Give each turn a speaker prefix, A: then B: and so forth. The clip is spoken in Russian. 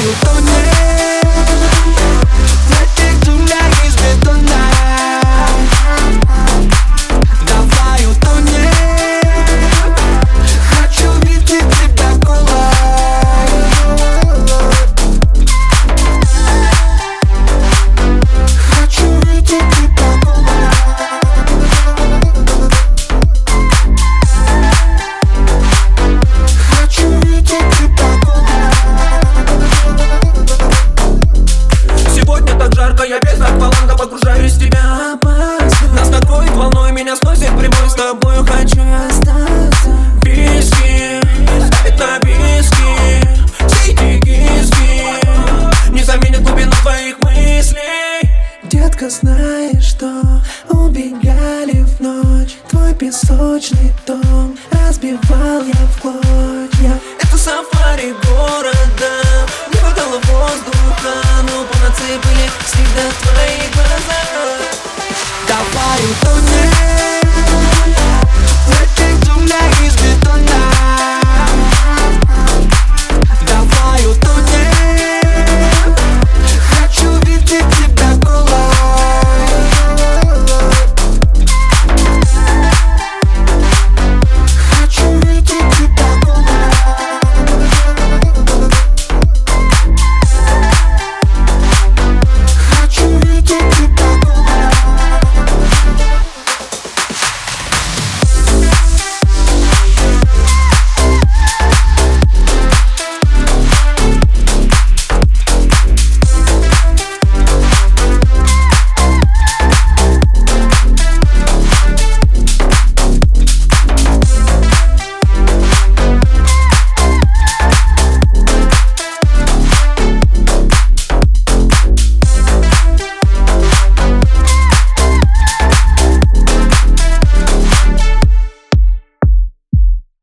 A: Давай утонем в этих джунглях из бетона. Давай утонем, хочу видеть тебя голой. Хочу видеть тебя голой. Хочу видеть тебя голой.
B: Сегодня так жарко, я без акваланга погружаюсь в тебя. Нас накроет волной, меня сносит прямой. С тобою хочу остаться. Виски, ставить на виски. Все эти киски не заменят глубину твоих мыслей.
C: Детка, знаешь что? Убегали в ночь, твой песочный дом разбивал я в клочья.